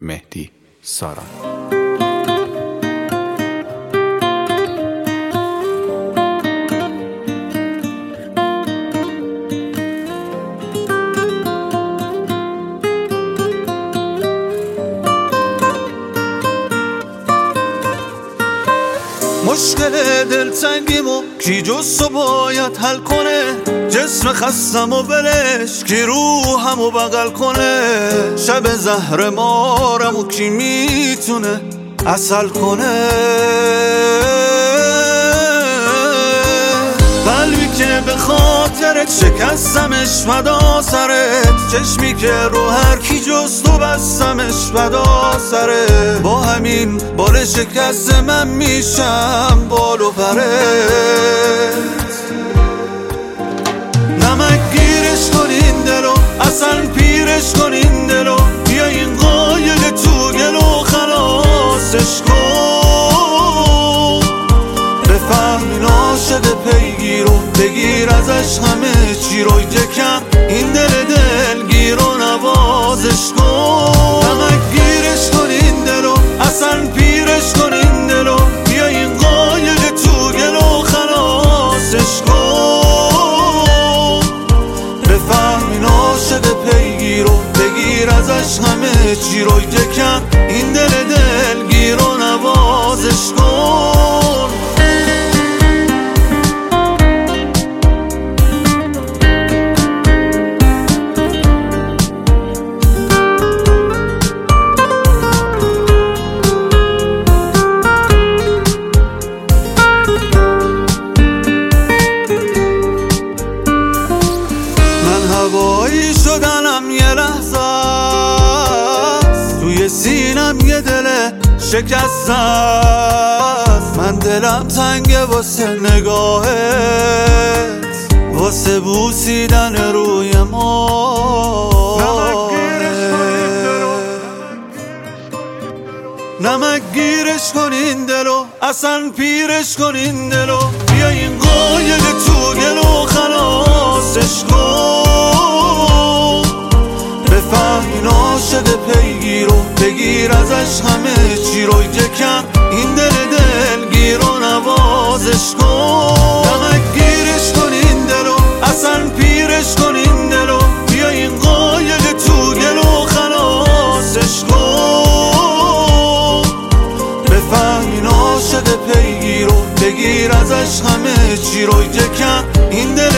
مهدی ساران. مشکل دلتنگیمو کی جز تو باید حل کنه، جسم خستم و ولش کی روحمو بغل کنه، شب زهر مارمو کی میتونه عسل کنه، قلبی که به خاطرت شکستمش فدا سرت، چشمی که رو هر کی جز تو بستمش فدا سرت، با همین بال شکست من میشم بال و پرت، نمک گیرش کن این دلو، اصلا پیرش کن این دلو، بیا این قایق تو گلو خلاصش کن، بفهمین عاشق پیگیرو بگیر ازش همه چی رو، یکم این دلگیر رو نوازش کن، نمک گیرش کن این دلو، اصلا پیرش کن این دلو، بیا این قایق تو گلو خلاصش کن، بفهمین عاشق پیگیرو بگیر ازش همه چی رو، یکم این دلگیر رو نوازش کن. هوایی شدنم یه لحظه است، توی سینم یه دل شکسته است، من دلم تنگه واسه نگاهت، واسه بوسیدن روی ما، نمک گیرش کن این دلو، اصلا پیرش کن این دلو، بیا این قایق تو گلو خلاصش کن، بفهمین عاشق پیگیرو بگیر ازش همه چی رو، یکم این دلگیر رو نوازش کن، نمک گیرش کن این دلو، اصلا پیرش کن این دلو، بیا این قایق تو گلو خلاصش کن، بفهمین عاشق پیگیرو بگیر ازش همه چی رو، یکم این